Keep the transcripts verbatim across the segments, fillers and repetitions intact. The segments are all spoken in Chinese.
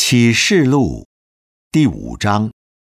启示录第五章。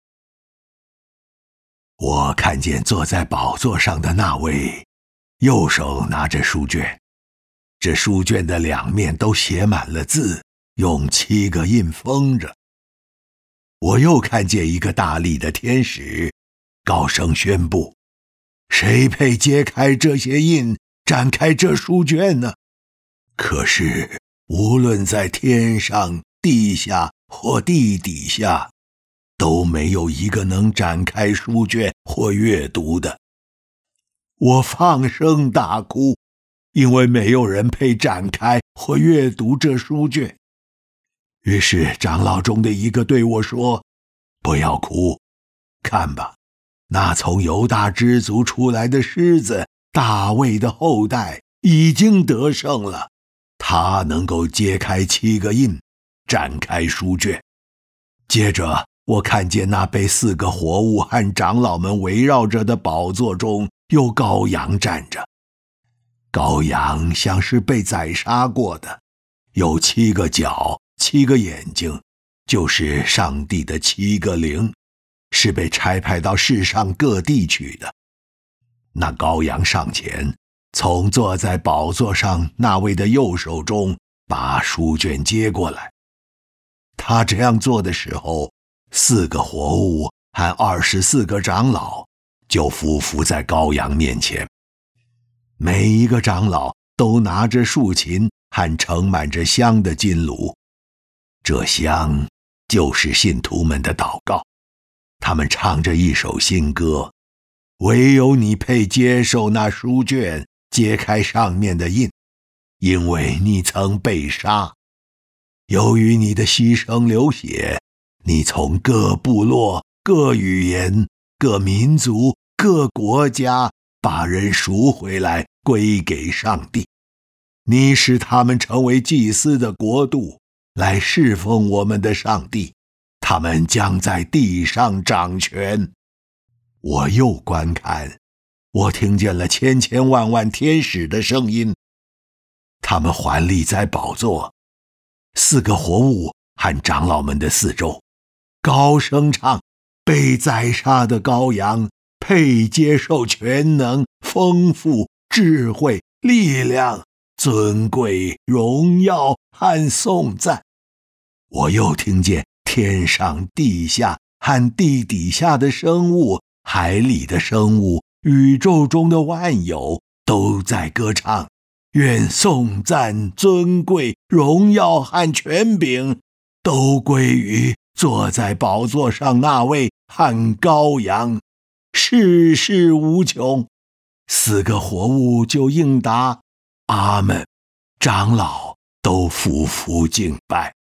我看见坐在宝座上的那位，右手拿着书卷，这书卷的两面都写满了字，用七个印封着。我又看见一个大力的天使，高声宣布：谁配揭开这些印，展开这书卷呢？可是无论在天上、地下或地底下，都没有一个能展开书卷或阅读的。我放声大哭，因为没有人配展开或阅读这书卷。于是长老中的一个对我说：不要哭，看吧，那从犹大支族出来的狮子，大卫的后代，已经得胜了。他能够揭开七个印，展开书卷。接着我看见那被四个活物和长老们围绕着的宝座中，有羔羊站着。羔羊像是被宰杀过的，有七个角，七个眼睛，就是上帝的七个灵，是被差派到世上各地去的。那羔羊上前，从坐在宝座上那位的右手中把书卷接过来。他这样做的时候，四个活物和二十四个长老就匍匐在羔羊面前。每一个长老都拿着竖琴和盛满着香的金炉，这香就是信徒们的祷告。他们唱着一首新歌：唯有你配接受那书卷，揭开上面的印，因为你曾被杀。由于你的牺牲流血，你从各部落、各语言、各民族、各国家把人赎回来，归给上帝。你使他们成为祭司的国度，来侍奉我们的上帝。他们将在地上掌权。我又观看，我听见了千千万万天使的声音，他们环立在宝座、四个活物和长老们的四周，高声唱：被宰杀的羔羊配接受全能、丰富、智慧、力量、尊贵、荣耀和颂赞。我又听见天上、地下和地底下的生物，海里的生物，宇宙中的万有，都在歌唱：愿颂赞、尊贵、荣耀和权柄都归于坐在宝座上那位和羔羊，世世无穷。四个活物就应答：阿们。长老都匍匐敬拜。